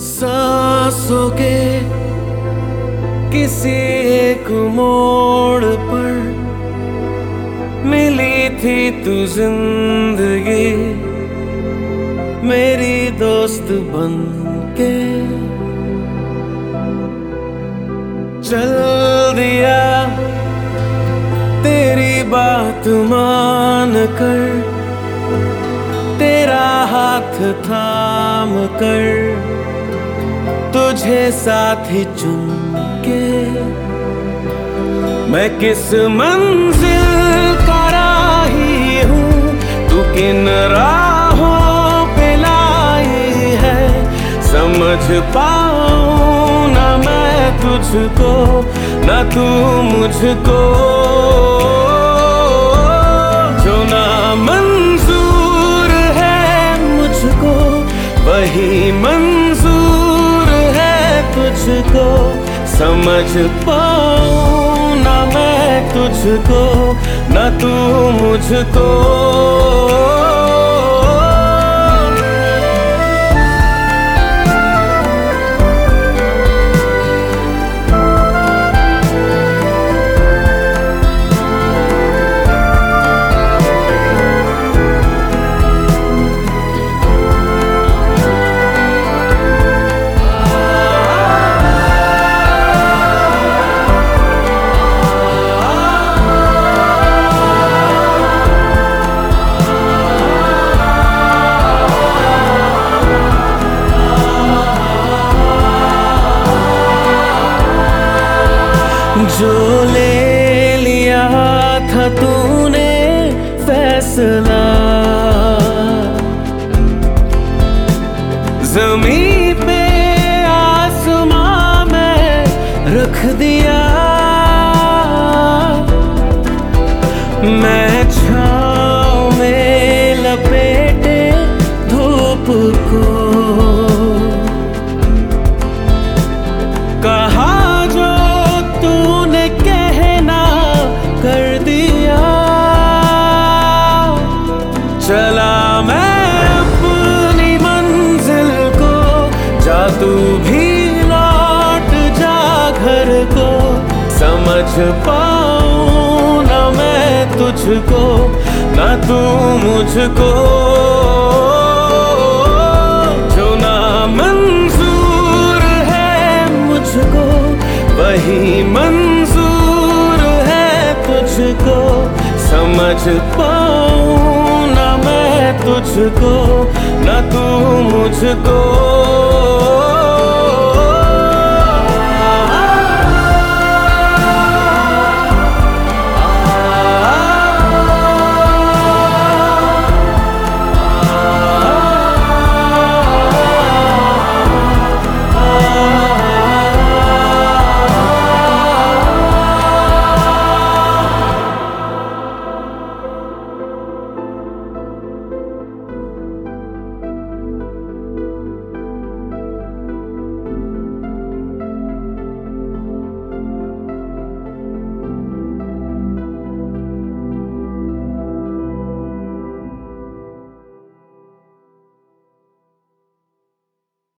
सांसों के किसी एक मोड़ पर मिली थी तू जिंदगी, मेरी दोस्त बन के चल दिया तेरी बात मान कर, तेरा हाथ थाम कर तुझे साथ ही चुन के। मैं किस मंजिल का राही हूँ, तू किन राहों पे लाई है, समझ पाऊँ ना मैं तुझको ना तू मुझको। जो ना मंजूर है मुझको वही मंजूर है तुझको, समझ पाऊँ ना मैं तुझको ना तू मुझको। जो ले लिया था तूने फैसला, ज़मीं पे आसमां में रख दिया। मैं छाँव में लपेटे धूप को, कहा कर दिया। चला मैं अपनी मंजिल को, जा तू भी लौट जा घर को, समझ पाऊँ ना मैं तुझको ना तू मुझको। जो ना मंजूर है मुझको वही मंजूर तुझको, समझ पाऊँ ना मैं तुझको ना तू मुझको।